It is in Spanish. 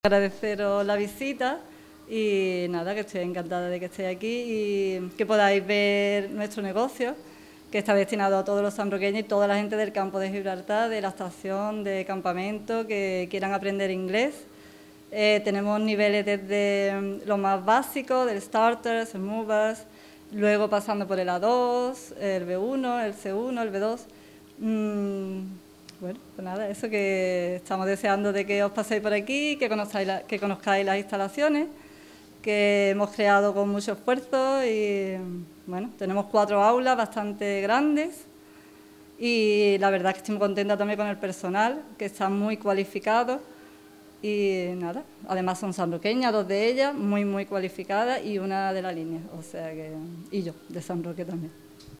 Agradeceros la visita y nada, que estoy encantada de que estéis aquí y que podáis ver nuestro negocio, que está destinado a todos los sanroqueños y toda la gente del campo de Gibraltar, de la estación, de campamento, que quieran aprender inglés. Tenemos niveles desde lo más básico, del starters, el movers, luego pasando por el A2, el B1, el C1, el B2. Bueno, pues nada, eso, que estamos deseando de que os paséis por aquí, que conozcáis las instalaciones, que hemos creado con mucho esfuerzo y bueno, tenemos 4 aulas bastante grandes y la verdad es que estoy muy contenta también con el personal, que está muy cualificado y nada, además son sanroqueñas, 2 de ellas, muy cualificadas y una de la línea, o sea que, y yo, de San Roque también.